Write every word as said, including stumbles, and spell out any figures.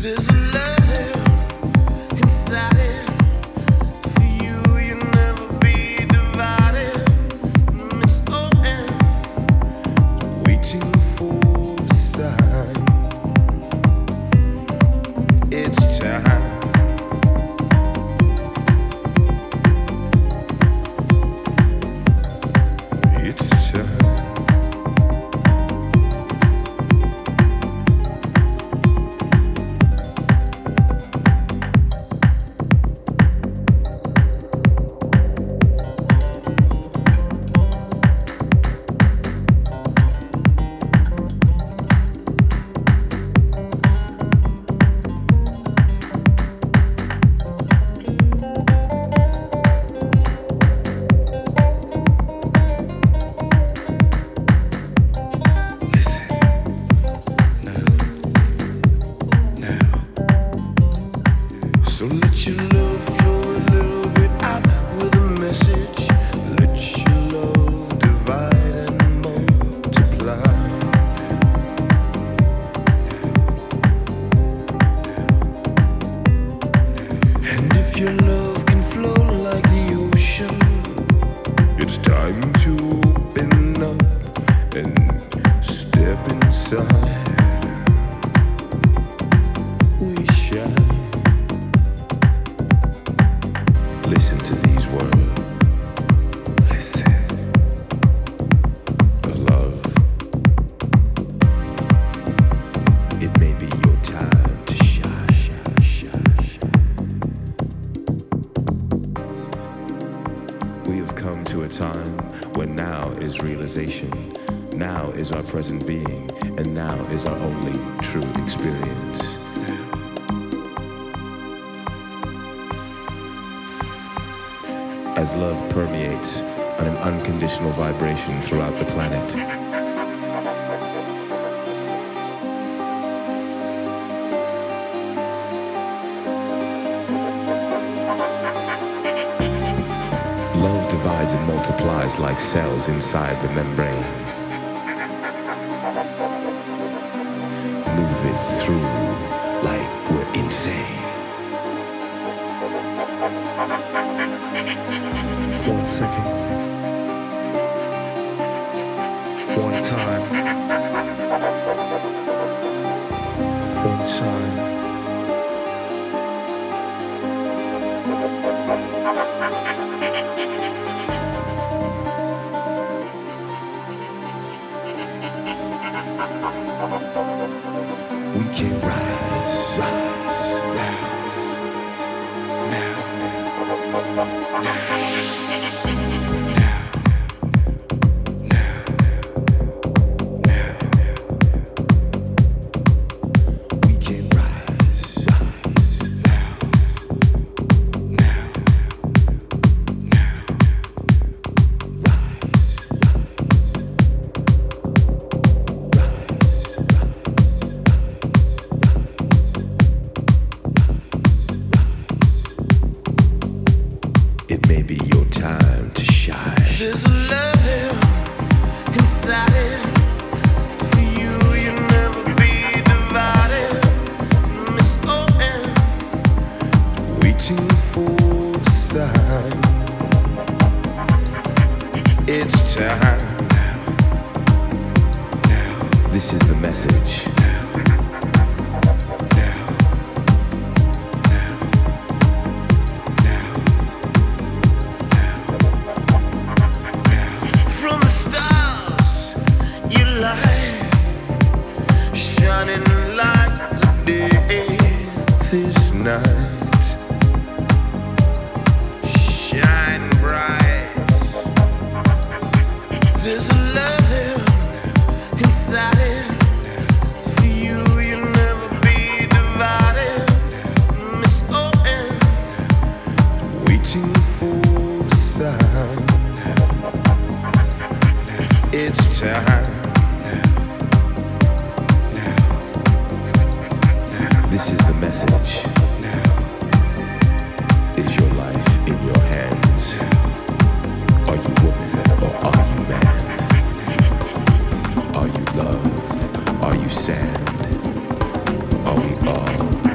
There's a love here inside it. For you, you'll never be divided. Mm, It's open, waiting for the sign. It's time. It's time. So let your love flow a little bit out with a message. Let your love divide and multiply. And if your love can flow like the ocean, it's time to open up and step inside. We shine. Listen to these words. Listen. Of love. It may be your time to shine, shine, shine, shine. We have come to a time when now is realization. Now is our present being, and now is our only true experience. As love permeates on an unconditional vibration throughout the planet. Love divides and multiplies like cells inside the membrane. Move it through like we're insane. One second. One time. One time. We can rise, rise, rise. Now, we can rise, rise. Now, now, now, rise, rise, rise, rise. It may be your time to shine. There's a love here inside it. For you, you'll never be divided. Mm, It's open, waiting for the sign. It's time. This is the message. From the stars, you light, shining like the day this night. Shine bright. There's a love here inside it. For you, you'll never be divided. Mm, It's open, waiting for the sign. It's time. This is the message. Is your life in your hands? Are you woman or are you man? Are you love? Are you sand? Are we all